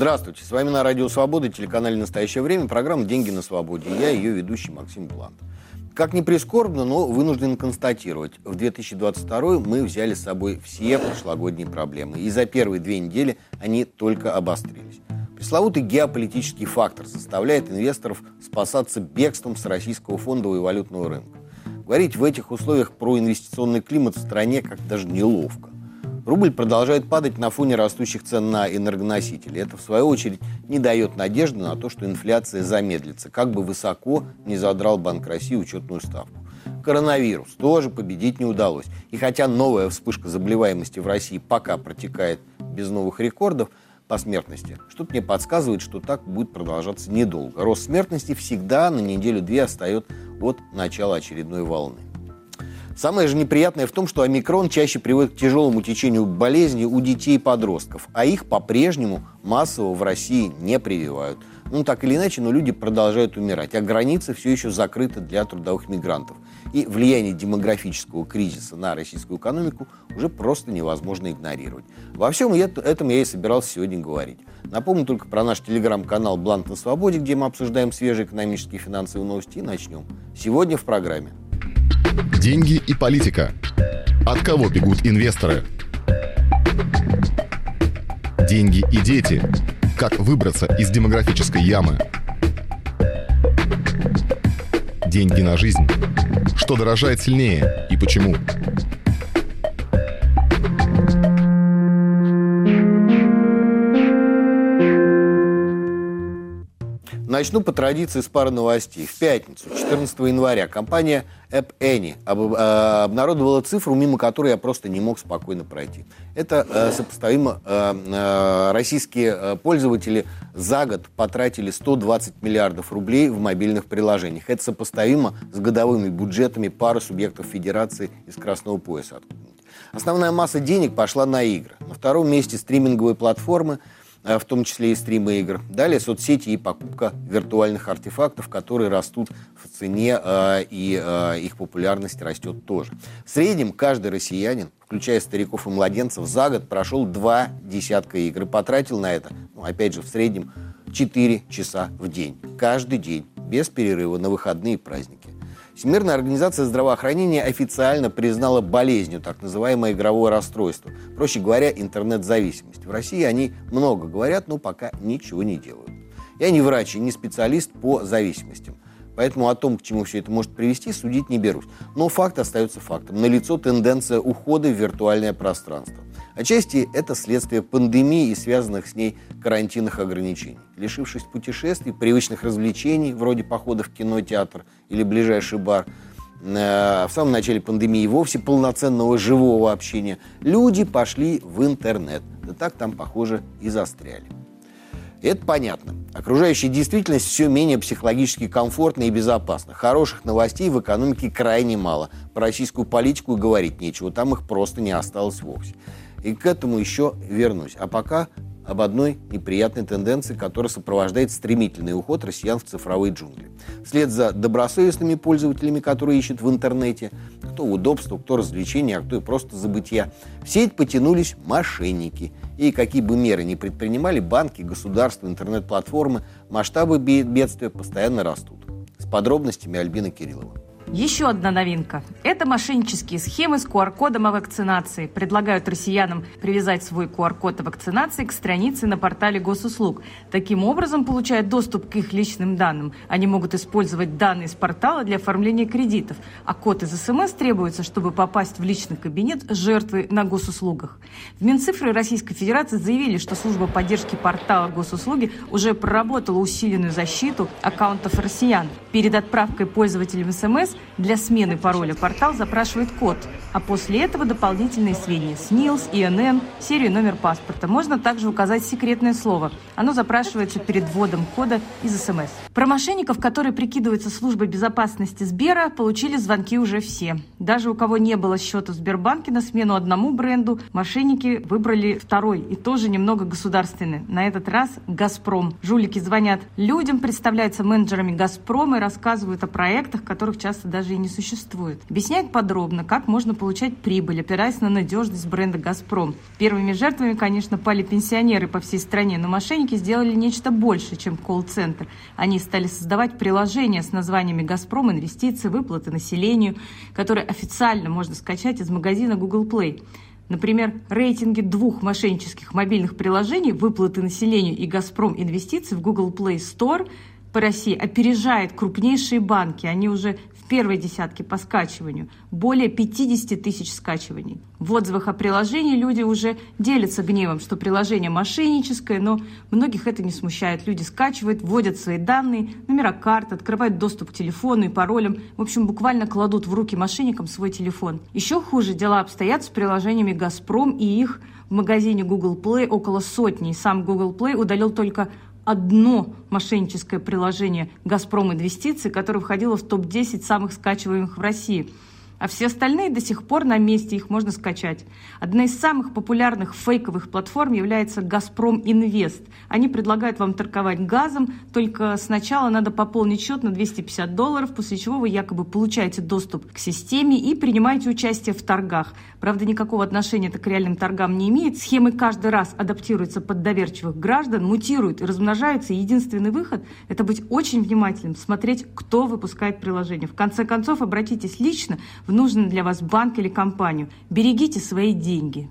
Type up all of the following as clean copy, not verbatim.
Здравствуйте, с вами на Радио Свобода, телеканале «Настоящее время», программа «Деньги на свободе». Я ее ведущий Максим Блант. Как ни прискорбно, но вынужден констатировать, в 2022 мы взяли с собой все прошлогодние проблемы. И за первые 2 недели они только обострились. Пресловутый геополитический фактор заставляет инвесторов спасаться бегством с российского фондового и валютного рынка. Говорить в этих условиях про инвестиционный климат в стране как-то даже неловко. Рубль продолжает падать на фоне растущих цен на энергоносители. Это, в свою очередь, не дает надежды на то, что инфляция замедлится, как бы высоко не задрал Банк России учетную ставку. Коронавирус тоже победить не удалось. И хотя новая вспышка заболеваемости в России пока протекает без новых рекордов по смертности, что-то мне подсказывает, что так будет продолжаться недолго. Рост смертности всегда на неделю-две отстает от начала очередной волны. Самое же неприятное в том, что омикрон чаще приводит к тяжелому течению болезни у детей и подростков, а их по-прежнему массово в России не прививают. Так или иначе, но люди продолжают умирать, а границы все еще закрыты для трудовых мигрантов. И влияние демографического кризиса на российскую экономику уже просто невозможно игнорировать. Во всем этом я и собирался сегодня говорить. Напомню только про наш телеграм-канал «Блант на свободе», где мы обсуждаем свежие экономические и финансовые новости. И начнем. Сегодня в программе. Деньги и политика. От кого бегут инвесторы? Деньги и дети. Как выбраться из демографической ямы? Деньги на жизнь. Что дорожает сильнее и почему? Начну по традиции с пары новостей. В пятницу, 14 января, компания App Annie обнародовала цифру, мимо которой я просто не мог спокойно пройти. Это сопоставимо. Российские пользователи за год потратили 120 миллиардов рублей в мобильных приложениях. Это сопоставимо с годовыми бюджетами пары субъектов федерации из Красного пояса. Основная масса денег пошла на игры. На втором месте стриминговые платформы, в том числе и стримы игр. Далее соцсети и покупка виртуальных артефактов, которые растут в цене, и их популярность растет тоже. В среднем каждый россиянин, включая стариков и младенцев, за год прошел 2 десятка игр и потратил на это, опять же, в среднем 4 часа в день. Каждый день, без перерыва на выходные и праздники. Всемирная организация здравоохранения официально признала болезнью так называемое игровое расстройство. Проще говоря, интернет-зависимость. В России они много говорят, но пока ничего не делают. Я не врач и не специалист по зависимостям. Поэтому о том, к чему все это может привести, судить не берусь. Но факт остается фактом. Налицо тенденция ухода в виртуальное пространство. Отчасти это следствие пандемии и связанных с ней карантинных ограничений. Лишившись путешествий, привычных развлечений, вроде похода в кино, театр или ближайший бар, в самом начале пандемии вовсе полноценного живого общения, люди пошли в интернет. Да так там, похоже, и застряли. Это понятно. Окружающая действительность все менее психологически комфортна и безопасна. Хороших новостей в экономике крайне мало. Про российскую политику и говорить нечего. Там их просто не осталось вовсе. И к этому еще вернусь. А пока об одной неприятной тенденции, которая сопровождает стремительный уход россиян в цифровые джунгли. Вслед за добросовестными пользователями, которые ищут в интернете, кто удобство, кто развлечения, а кто и просто забытья, в сеть потянулись мошенники. И какие бы меры ни предпринимали банки, государства, интернет-платформы, масштабы бедствия постоянно растут. С подробностями Альбина Кириллова. Еще одна новинка. Это мошеннические схемы с QR-кодом о вакцинации. Предлагают россиянам привязать свой QR-код о вакцинации к странице на портале госуслуг. Таким образом, получая доступ к их личным данным, они могут использовать данные с портала для оформления кредитов, а код из СМС требуется, чтобы попасть в личный кабинет жертвы на госуслугах. В Минцифры Российской Федерации заявили, что служба поддержки портала госуслуги уже проработала усиленную защиту аккаунтов россиян. Перед отправкой пользователям СМС для смены пароля портал запрашивает код, а после этого дополнительные сведения: СНИЛС, ИНН, серию, номер паспорта. Можно также указать секретное слово. Оно запрашивается перед вводом кода из СМС. Про мошенников, которые прикидываются службой безопасности Сбера, получили звонки уже все. Даже у кого не было счета в Сбербанке, на смену одному бренду мошенники выбрали второй, и тоже немного государственный. На этот раз «Газпром». Жулики звонят людям, представляются менеджерами «Газпрома» и рассказывают о проектах, которых часто даже и не существует. Объясняет подробно, как можно получать прибыль, опираясь на надежность бренда «Газпром». Первыми жертвами, конечно, пали пенсионеры по всей стране, но мошенники сделали нечто больше, чем колл-центр. Они стали создавать приложения с названиями «Газпром инвестиции», «Выплаты населению», которые официально можно скачать из магазина Google Play. Например, рейтинги двух мошеннических мобильных приложений «Выплаты населению» и «Газпром инвестиции» в Google Play Store по России опережает крупнейшие банки. Они уже в первой десятке по скачиванию. Более 50 тысяч скачиваний. В отзывах о приложении люди уже делятся гневом, что приложение мошенническое, но многих это не смущает. Люди скачивают, вводят свои данные, номера карт, открывают доступ к телефону и паролям. В общем, буквально кладут в руки мошенникам свой телефон. Еще хуже дела обстоят с приложениями «Газпром» и их в магазине Google Play около сотни. И сам Google Play удалил только одно мошенническое приложение «Газпром инвестиции», которое входило в топ-10 самых скачиваемых в России. А все остальные до сих пор на месте, их можно скачать. Одна из самых популярных фейковых платформ является «Газпром Инвест». Они предлагают вам торговать газом, только сначала надо пополнить счет на $250, после чего вы якобы получаете доступ к системе и принимаете участие в торгах. Правда, никакого отношения это к реальным торгам не имеет. Схемы каждый раз адаптируются под доверчивых граждан, мутируют и размножаются. И единственный выход – это быть очень внимательным, смотреть, кто выпускает приложение. В конце концов, обратитесь лично в нужный для вас банк или компанию. Берегите свои деньги.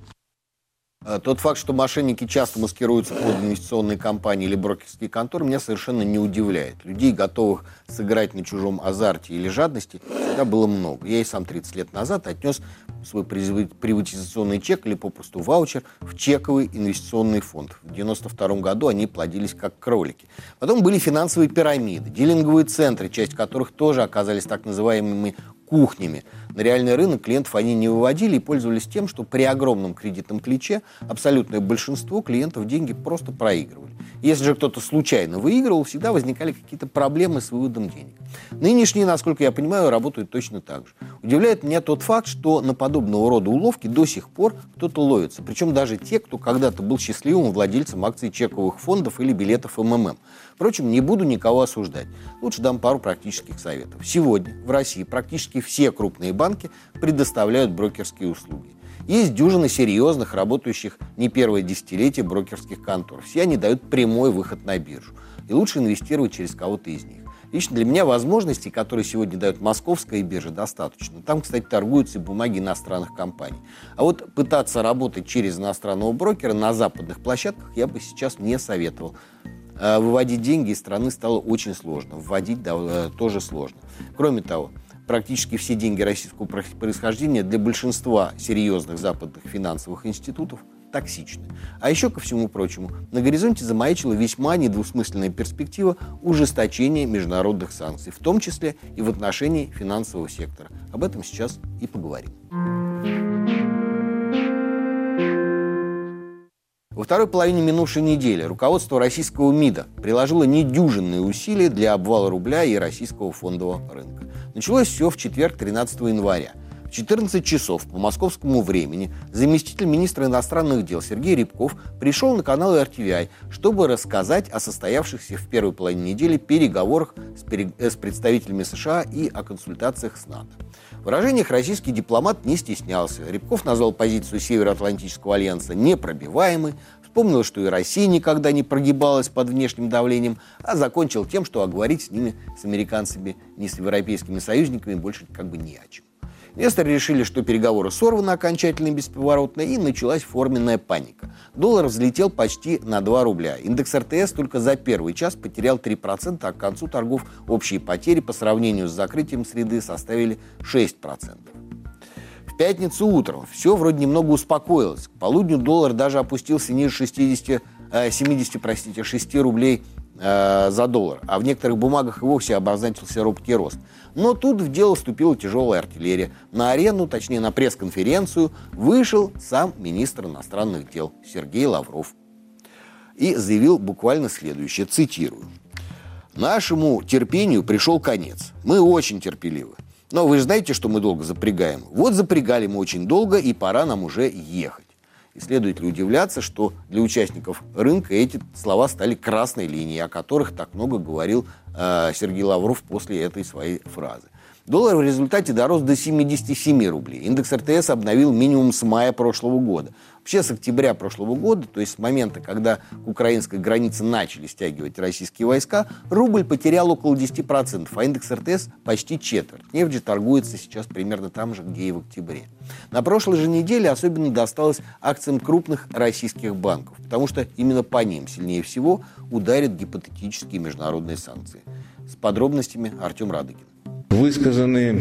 Тот факт, что мошенники часто маскируются под инвестиционные компании или брокерские конторы, меня совершенно не удивляет. Людей, готовых сыграть на чужом азарте или жадности, всегда было много. Я и сам 30 лет назад отнес свой приватизационный чек или попросту ваучер в чековый инвестиционный фонд. В 1992 году они плодились как кролики. Потом были финансовые пирамиды, дилинговые центры, часть которых тоже оказались так называемыми кухнями. На реальный рынок клиентов они не выводили и пользовались тем, что при огромном кредитном плече абсолютное большинство клиентов деньги просто проигрывали. Если же кто-то случайно выигрывал, всегда возникали какие-то проблемы с выводом денег. Нынешние, насколько я понимаю, работают точно так же. Удивляет меня тот факт, что на подобного рода уловки до сих пор кто-то ловится. Причем даже те, кто когда-то был счастливым владельцем акций чековых фондов или билетов МММ. Впрочем, не буду никого осуждать. Лучше дам пару практических советов. Сегодня в России практически все крупные банки предоставляют брокерские услуги. Есть дюжина серьезных, работающих не первое десятилетие брокерских контор. Все они дают прямой выход на биржу. И лучше инвестировать через кого-то из них. Лично для меня возможностей, которые сегодня дают московская биржа, достаточно. Там, кстати, торгуются и бумаги иностранных компаний. А вот пытаться работать через иностранного брокера на западных площадках я бы сейчас не советовал. Выводить деньги из страны стало очень сложно. Вводить тоже сложно. Кроме того, практически все деньги российского происхождения для большинства серьезных западных финансовых институтов токсичны. А еще, ко всему прочему, на горизонте замаячила весьма недвусмысленная перспектива ужесточения международных санкций, в том числе и в отношении финансового сектора. Об этом сейчас и поговорим. Во второй половине минувшей недели руководство российского МИДа приложило недюжинные усилия для обвала рубля и российского фондового рынка. Началось все в четверг, 13 января. В 14 часов по московскому времени заместитель министра иностранных дел Сергей Рябков пришел на канал RTVI, чтобы рассказать о состоявшихся в первой половине недели переговорах с представителями США и о консультациях с НАТО. В выражениях российский дипломат не стеснялся. Рябков назвал позицию Североатлантического альянса непробиваемой, вспомнил, что и Россия никогда не прогибалась под внешним давлением, а закончил тем, что говорить с ними, с американцами, не с европейскими союзниками, больше как бы не о чем. Инвесторы решили, что переговоры сорваны окончательно и бесповоротно, и началась форменная паника. Доллар взлетел почти на 2 рубля. Индекс РТС только за первый час потерял 3%, а к концу торгов общие потери по сравнению с закрытием среды составили 6%. В пятницу утром все вроде немного успокоилось. К полудню доллар даже опустился ниже 6 рублей за доллар, а в некоторых бумагах и вовсе обозначился робкий рост. Но тут в дело вступила тяжелая артиллерия. На арену, точнее на пресс-конференцию, вышел сам министр иностранных дел Сергей Лавров и заявил буквально следующее, цитирую: «Нашему терпению пришел конец. Мы очень терпеливы. Но вы же знаете, что мы долго запрягаем. Вот запрягали мы очень долго, и пора нам уже ехать». И следует ли удивляться, что для участников рынка эти слова стали красной линией, о которых так много говорил Сергей Лавров после этой своей фразы. Доллар в результате дорос до 77 рублей. Индекс РТС обновил минимум с мая прошлого года. Вообще с октября прошлого года, то есть с момента, когда к украинской границе начали стягивать российские войска, рубль потерял около 10%, а индекс РТС почти четверть. Нефть же торгуется сейчас примерно там же, где и в октябре. На прошлой же неделе особенно досталось акциям крупных российских банков, потому что именно по ним сильнее всего ударят гипотетические международные санкции. С подробностями Артем Радыгин. Высказаны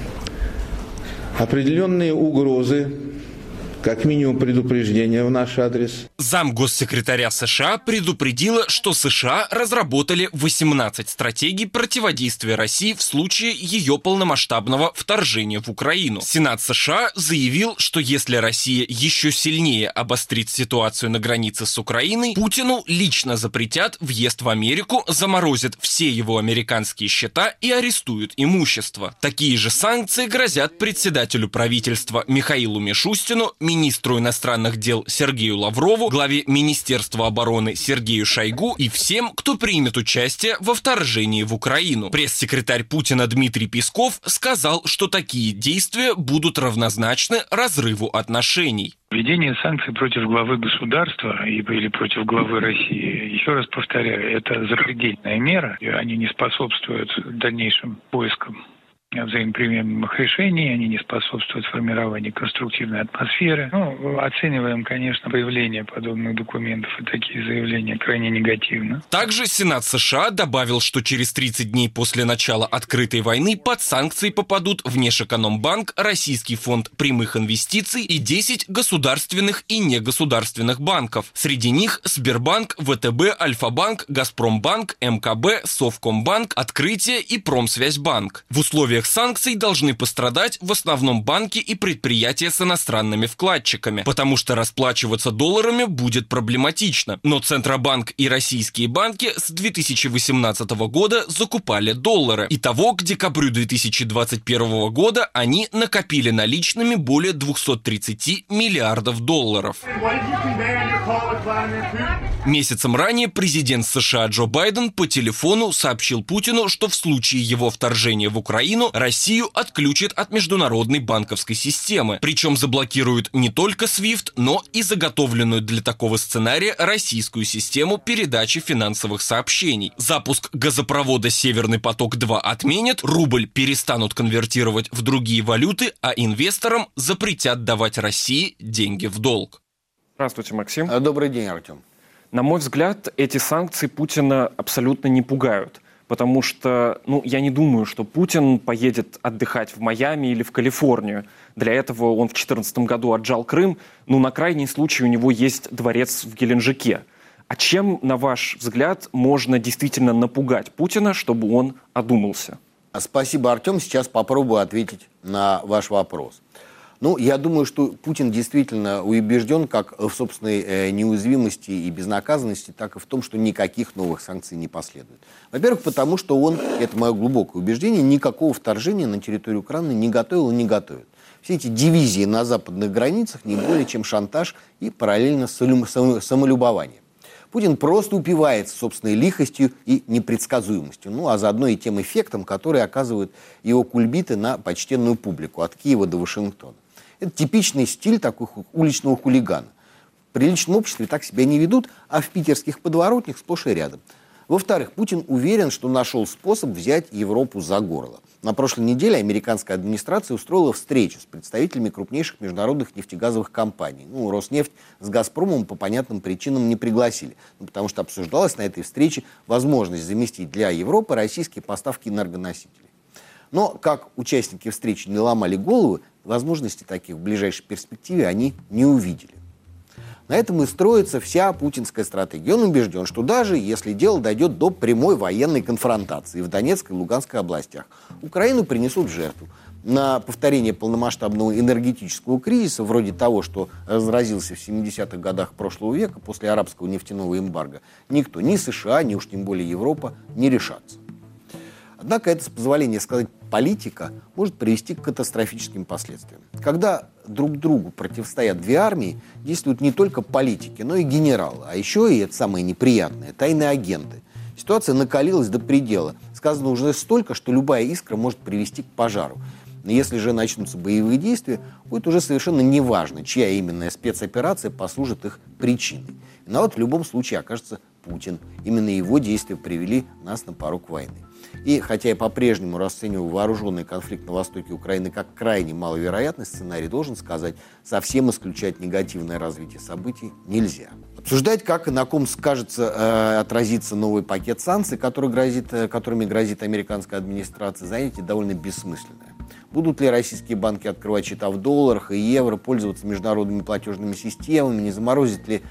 определенные угрозы, как минимум предупреждение в наш адрес. Замгоссекретаря США предупредила, что США разработали 18 стратегий противодействия России в случае ее полномасштабного вторжения в Украину. Сенат США заявил, что если Россия еще сильнее обострит ситуацию на границе с Украиной, Путину лично запретят въезд в Америку, заморозят все его американские счета и арестуют имущество. Такие же санкции грозят председателю правительства Михаилу Мишустину, министру иностранных дел Сергею Лаврову, главе Министерства обороны Сергею Шойгу и всем, кто примет участие во вторжении в Украину. Пресс-секретарь Путина Дмитрий Песков сказал, что такие действия будут равнозначны разрыву отношений. Введение санкций против главы государства или против главы России, еще раз повторяю, это запредельная мера, и они не способствуют дальнейшим поискам взаимоприемлемых решений, они не способствуют формированию конструктивной атмосферы. Оцениваем, конечно, появление подобных документов и такие заявления крайне негативно. Также Сенат США добавил, что через 30 дней после начала открытой войны под санкции попадут Внешэкономбанк, Российский фонд прямых инвестиций и 10 государственных и негосударственных банков. Среди них Сбербанк, ВТБ, Альфа-банк, Газпромбанк, МКБ, Совкомбанк, Открытие и Промсвязьбанк. В условиях санкций должны пострадать в основном банки и предприятия с иностранными вкладчиками, потому что расплачиваться долларами будет проблематично. Но Центробанк и российские банки с 2018 года закупали доллары. Итого, к декабрю 2021 года они накопили наличными более 230 миллиардов долларов. Месяцем ранее президент США Джо Байден по телефону сообщил Путину, что в случае его вторжения в Украину Россию отключат от международной банковской системы. Причем заблокируют не только SWIFT, но и заготовленную для такого сценария российскую систему передачи финансовых сообщений. Запуск газопровода «Северный поток-2» отменят, рубль перестанут конвертировать в другие валюты, а инвесторам запретят давать России деньги в долг. Здравствуйте, Максим. Добрый день, Артем. На мой взгляд, эти санкции Путина абсолютно не пугают. Потому что, я не думаю, что Путин поедет отдыхать в Майами или в Калифорнию. Для этого он в 2014 году отжал Крым. На крайний случай у него есть дворец в Геленджике. А чем, на ваш взгляд, можно действительно напугать Путина, чтобы он одумался? Спасибо, Артем. Сейчас попробую ответить на ваш вопрос. Я думаю, что Путин действительно убежден как в собственной неуязвимости и безнаказанности, так и в том, что никаких новых санкций не последует. Во-первых, потому что он, это мое глубокое убеждение, никакого вторжения на территорию Украины не готовил и не готовит. Все эти дивизии на западных границах не более чем шантаж и параллельно самолюбование. Путин просто упивается собственной лихостью и непредсказуемостью, а заодно и тем эффектом, который оказывают его кульбиты на почтенную публику от Киева до Вашингтона. Это типичный стиль такой уличного хулигана. В приличном обществе так себя не ведут, а в питерских подворотнях сплошь и рядом. Во-вторых, Путин уверен, что нашел способ взять Европу за горло. На прошлой неделе американская администрация устроила встречу с представителями крупнейших международных нефтегазовых компаний. Роснефть с «Газпромом» по понятным причинам не пригласили, потому что обсуждалась на этой встрече возможность заместить для Европы российские поставки энергоносителей. Но, как участники встречи не ломали головы, возможности таких в ближайшей перспективе они не увидели. На этом и строится вся путинская стратегия. Он убежден, что даже если дело дойдет до прямой военной конфронтации в Донецкой и Луганской областях, Украину принесут в жертву. На повторение полномасштабного энергетического кризиса, вроде того, что разразился в 70-х годах прошлого века после арабского нефтяного эмбарго, никто, ни США, ни уж тем более Европа, не решатся. Однако это, с позволения сказать, политика может привести к катастрофическим последствиям. Когда друг другу противостоят две армии, действуют не только политики, но и генералы, а еще и, это самое неприятное, тайные агенты. Ситуация накалилась до предела. С сказано уже столько, что любая искра может привести к пожару. Но если же начнутся боевые действия, будет уже совершенно неважно, чья именно спецоперация послужит их причиной. Виноват в любом случае окажется Путин. Именно его действия привели нас на порог войны. И хотя я по-прежнему расцениваю вооруженный конфликт на востоке Украины как крайне маловероятный сценарий, должен сказать, совсем исключать негативное развитие событий нельзя. Обсуждать, как и на ком отразится новый пакет санкций, которыми грозит американская администрация, занятие довольно бессмысленное. Будут ли российские банки открывать счета в долларах и евро, пользоваться международными платежными системами, не заморозить ли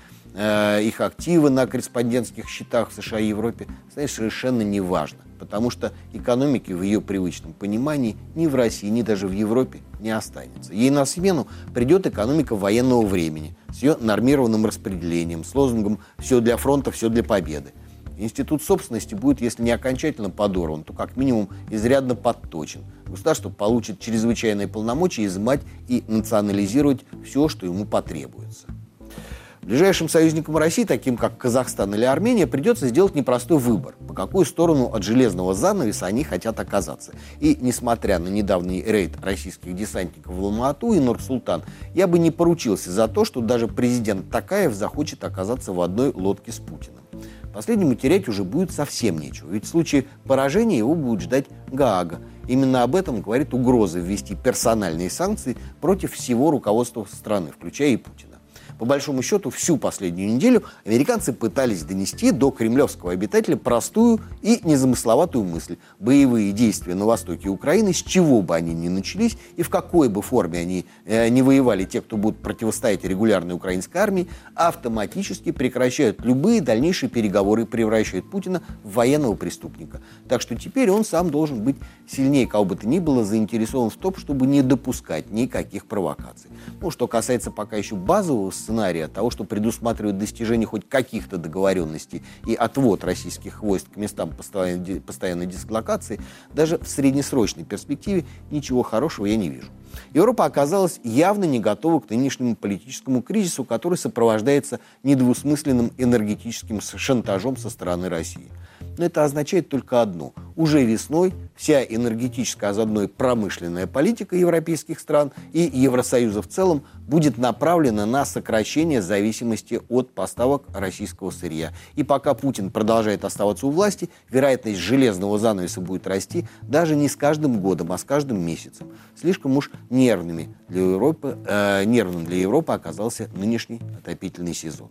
их активы на корреспондентских счетах в США и Европе, совершенно не важно. Потому что экономики в ее привычном понимании ни в России, ни даже в Европе не останется. Ей на смену придет экономика военного времени с ее нормированным распределением, с лозунгом «все для фронта, все для победы». Институт собственности будет, если не окончательно подорван, то как минимум изрядно подточен. Государство получит чрезвычайные полномочия изымать и национализировать все, что ему потребуется. Ближайшим союзникам России, таким как Казахстан или Армения, придется сделать непростой выбор, по какую сторону от железного занавеса они хотят оказаться. И, несмотря на недавний рейд российских десантников в Алма-Ату и Нур-Султан, я бы не поручился за то, что даже президент Токаев захочет оказаться в одной лодке с Путиным. Последнему терять уже будет совсем нечего, ведь в случае поражения его будет ждать Гаага. Именно об этом говорит угроза ввести персональные санкции против всего руководства страны, включая и Путина. По большому счету, всю последнюю неделю американцы пытались донести до кремлевского обитателя простую и незамысловатую мысль. Боевые действия на востоке Украины, с чего бы они ни начались и в какой бы форме они не воевали те, кто будут противостоять регулярной украинской армии, автоматически прекращают любые дальнейшие переговоры и превращают Путина в военного преступника. Так что теперь он сам должен быть сильнее кого бы то ни было заинтересован в том, чтобы не допускать никаких провокаций. Что касается пока еще базового сценария, того, что предусматривает достижение хоть каких-то договоренностей и отвод российских войск к местам постоянной дислокации, даже в среднесрочной перспективе ничего хорошего я не вижу. Европа оказалась явно не готова к нынешнему политическому кризису, который сопровождается недвусмысленным энергетическим шантажом со стороны России. Но это означает только одно. Уже весной вся энергетическая, а заодно и промышленная политика европейских стран и Евросоюза в целом будет направлена на сокращение зависимости от поставок российского сырья. И пока Путин продолжает оставаться у власти, вероятность железного занавеса будет расти даже не с каждым годом, а с каждым месяцем. Слишком уж нервным для Европы оказался нынешний отопительный сезон.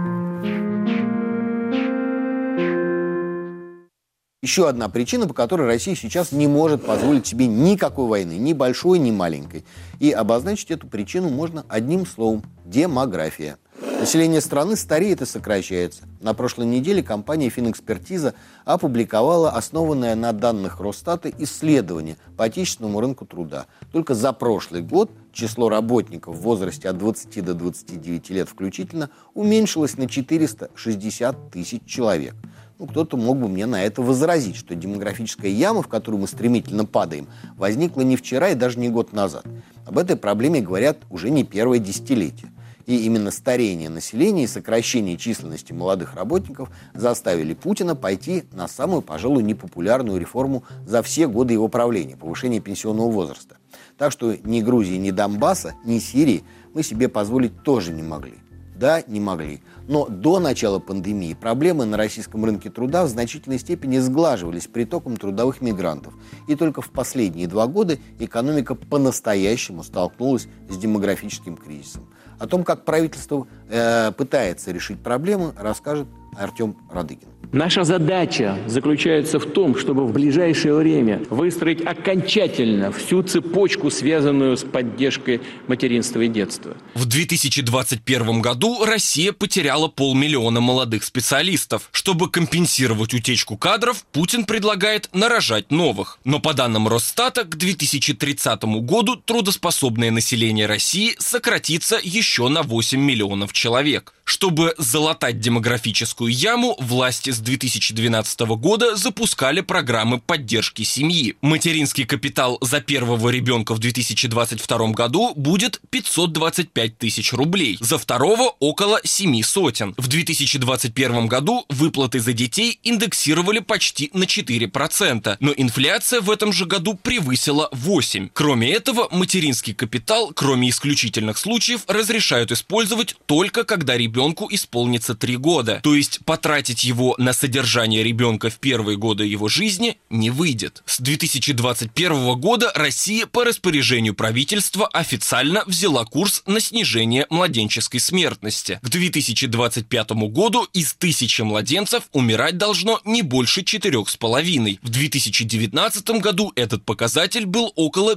Еще одна причина, по которой Россия сейчас не может позволить себе никакой войны, ни большой, ни маленькой. И обозначить эту причину можно одним словом – демография. Население страны стареет и сокращается. На прошлой неделе компания «Финэкспертиза» опубликовала основанное на данных Росстата исследование по отечественному рынку труда. Только за прошлый год число работников в возрасте от 20 до 29 лет включительно уменьшилось на 460 тысяч человек. Кто-то мог бы мне на это возразить, что демографическая яма, в которую мы стремительно падаем, возникла не вчера и даже не год назад. Об этой проблеме говорят уже не первое десятилетие. И именно старение населения и сокращение численности молодых работников заставили Путина пойти на самую, пожалуй, непопулярную реформу за все годы его правления – повышение пенсионного возраста. Так что ни Грузии, ни Донбасса, ни Сирии мы себе позволить тоже не могли. Да, не могли. Но до начала пандемии проблемы на российском рынке труда в значительной степени сглаживались притоком трудовых мигрантов. И только в последние 2 года экономика по-настоящему столкнулась с демографическим кризисом. О том, как правительство пытается решить проблемы, расскажет Артем Радыгин. Наша задача заключается в том, чтобы в ближайшее время выстроить окончательно всю цепочку, связанную с поддержкой материнства и детства. В 2021 году Россия потеряла 500 000 молодых специалистов. Чтобы компенсировать утечку кадров, Путин предлагает нарожать новых. Но по данным Росстата, к 2030 году трудоспособное население России сократится еще на 8 миллионов человек. Чтобы залатать демографическую яму, власти с 2012 года запускали программы поддержки семьи. Материнский капитал за первого ребенка в 2022 году будет 525 тысяч рублей, за второго около 700. В 2021 году выплаты за детей индексировали почти на 4%, но инфляция в этом же году превысила 8%. Кроме этого, материнский капитал, кроме исключительных случаев, разрешают использовать только когда ребенку исполнится 3 года. То есть потратить его на содержание ребенка в первые годы его жизни не выйдет. С 2021 года Россия по распоряжению правительства официально взяла курс на снижение младенческой смертности. К 2025 году из 1000 младенцев умирать должно не больше 4,5. В 2019 году этот показатель был около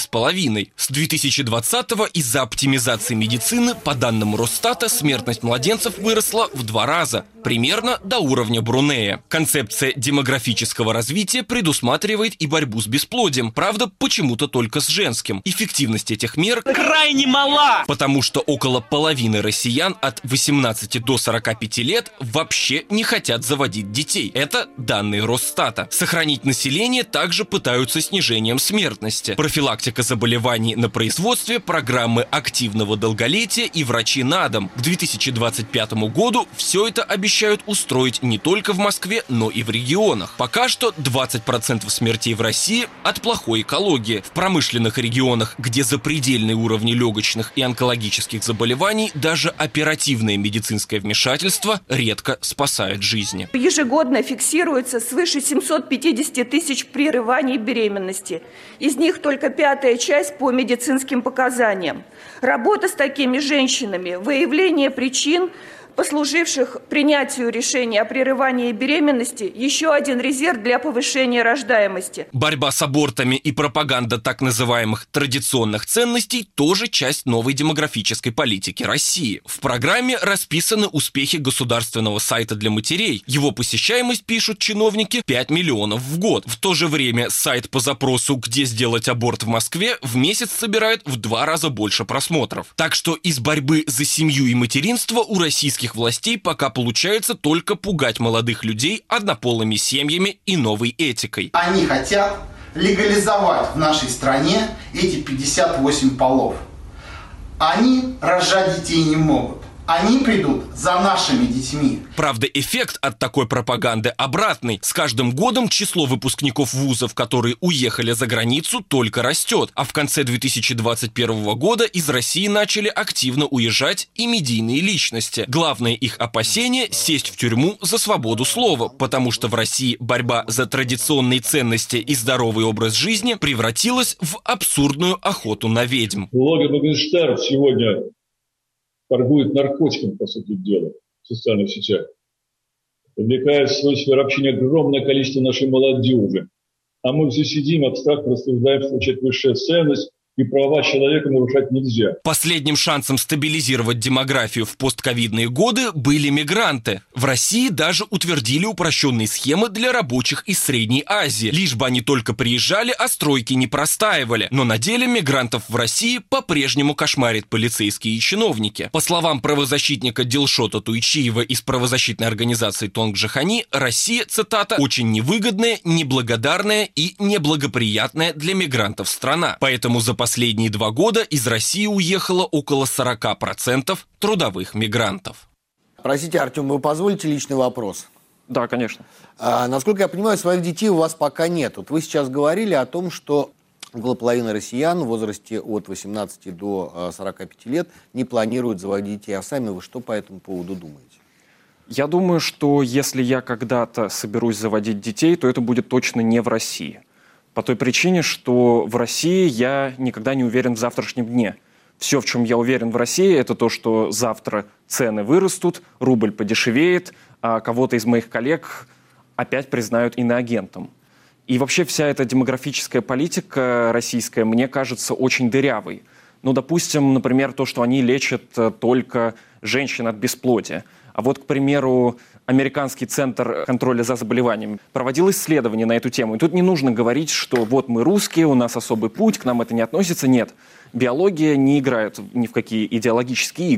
5,5. С 2020 из-за оптимизации медицины, по данным Росстата, смертность младенцев выросла в 2 раза, примерно до уровня Брунея. Концепция демографического развития предусматривает и борьбу с бесплодием, правда, почему-то только с женским. Эффективность этих мер крайне мала, потому что около половины россиян от 18 до 45 лет вообще не хотят заводить детей. Это данные Росстата. Сохранить население также пытаются снижением смертности. Профилактика заболеваний на производстве, программы активного долголетия и врачи на дом. К 2025 году все это обещают устроить не только в Москве, но и в регионах. Пока что 20% смертей в России от плохой экологии. В промышленных регионах, где запредельные уровни легочных и онкологических заболеваний, даже оперативное медицинское вмешательство редко спасает жизни. Ежегодно фиксируется свыше 750 тысяч прерываний беременности. Из них только 1/5 часть по медицинским показаниям. Работа с такими женщинами, выявление причин, послуживших принятию решения о прерывании беременности, еще один резерв для повышения рождаемости. Борьба с абортами и пропаганда так называемых традиционных ценностей тоже часть новой демографической политики России. В программе расписаны успехи государственного сайта для матерей. Его посещаемость, пишут чиновники, 5 миллионов в год. В то же время сайт по запросу «Где сделать аборт в Москве» в месяц собирает в 2 раза больше просмотров. Так что из борьбы за семью и материнство у российских властей пока получается только пугать молодых людей однополыми семьями и новой этикой. Они хотят легализовать в нашей стране эти 58 полов. Они рожать детей не могут. Они придут за нашими детьми. Правда, эффект от такой пропаганды обратный. С каждым годом число выпускников вузов, которые уехали за границу, только растет. А в конце 2021 года из России начали активно уезжать и медийные личности. Главное их опасение – сесть в тюрьму за свободу слова, потому что в России борьба за традиционные ценности и здоровый образ жизни превратилась в абсурдную охоту на ведьм. Блогер Моргенштерн сегодня торгует наркотиками, по сути дела, в социальных сетях. Привлекает в свою сферу общения огромное количество нашей молодежи. А мы все сидим, абстрактно рассуждаем, что это высшая ценность, и права человека нарушать нельзя. Последним шансом стабилизировать демографию в постковидные годы были мигранты. В России даже утвердили упрощенные схемы для рабочих из Средней Азии. Лишь бы они только приезжали, а стройки не простаивали. Но на деле мигрантов в России по-прежнему кошмарят полицейские и чиновники. По словам правозащитника Дилшота Туйчиева из правозащитной организации Тонг Джахани, Россия, цитата, «очень невыгодная, неблагодарная и неблагоприятная для мигрантов страна». Поэтому за последние 2 года из России уехало около 40% трудовых мигрантов. Простите, Артем, вы позволите личный вопрос? Да, конечно. Насколько я понимаю, своих детей у вас пока нет. Вот вы сейчас говорили о том, что около половины россиян в возрасте от 18 до 45 лет не планируют заводить детей. А сами вы что по этому поводу думаете? Я думаю, что если я когда-то соберусь заводить детей, то это будет точно не в России. По той причине, что в России я никогда не уверен в завтрашнем дне. Все, в чем я уверен в России, это то, что завтра цены вырастут, рубль подешевеет, а кого-то из моих коллег опять признают иноагентом. И вообще вся эта демографическая политика российская мне кажется очень дырявой. Ну, допустим, например, то, что они лечат только женщин от бесплодия. А вот, к примеру, Американский центр контроля за заболеваниями проводил исследование на эту тему. И тут не нужно говорить, что вот мы русские, у нас особый путь, к нам это не относится. Нет, биология не играет ни в какие идеологические игры.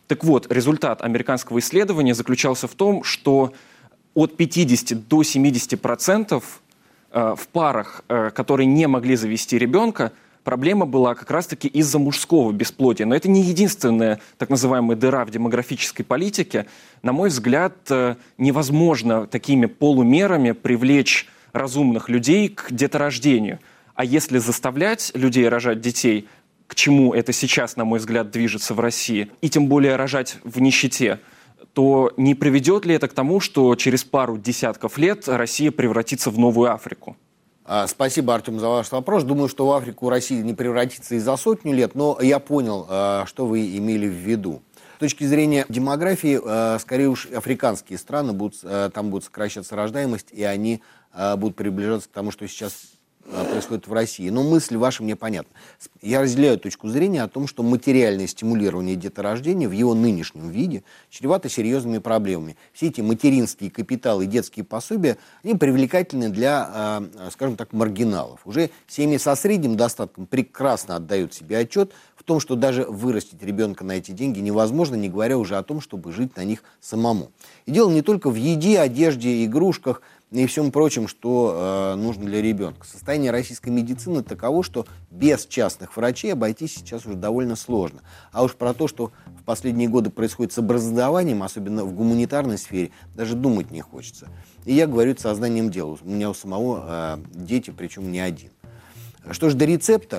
Так вот, результат американского исследования заключался в том, что от 50 до 70% в парах, которые не могли завести ребенка, проблема была как раз-таки из-за мужского бесплодия. Но это не единственная так называемая дыра в демографической политике. На мой взгляд, невозможно такими полумерами привлечь разумных людей к деторождению. А если заставлять людей рожать детей, к чему это сейчас, на мой взгляд, движется в России, и тем более рожать в нищете, то не приведет ли это к тому, что через пару десятков лет Россия превратится в новую Африку? Спасибо, Артем, за ваш вопрос. Думаю, что в Африку Россия не превратится и за 100 лет, но я понял, что вы имели в виду. С точки зрения демографии, скорее уж африканские страны, там будет сокращаться рождаемость, и они будут приближаться к тому, что сейчас происходит в России. Но мысль ваша мне понятна. Я разделяю точку зрения о том, что материальное стимулирование деторождения в его нынешнем виде чревато серьезными проблемами. Все эти материнские капиталы и детские пособия, они привлекательны для, скажем так, маргиналов. Уже семьи со средним достатком прекрасно отдают себе отчет в том, что даже вырастить ребенка на эти деньги невозможно, не говоря уже о том, чтобы жить на них самому. И дело не только в еде, одежде, игрушках и всем прочем, что нужно для ребенка. Состояние российской медицины таково, что без частных врачей обойтись сейчас уже довольно сложно. А уж про то, что в последние годы происходит с образованием, особенно в гуманитарной сфере, даже думать не хочется. И я говорю это сознанием дела. У меня у самого дети, причем не один. Что же до рецепта,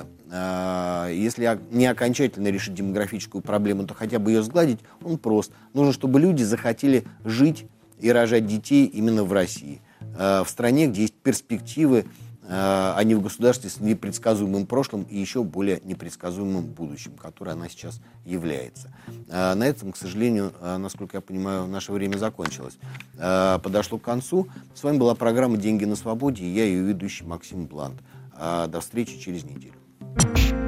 если не окончательно решить демографическую проблему, то хотя бы ее сгладить, он прост. Нужно, чтобы люди захотели жить и рожать детей именно в России. В стране, где есть перспективы, а не в государстве с непредсказуемым прошлым и еще более непредсказуемым будущим, которое она сейчас является. На этом, к сожалению, насколько я понимаю, наше время закончилось. Подошло к концу. С вами была программа «Деньги на свободе», и я ее ведущий Максим Блант. До встречи через неделю.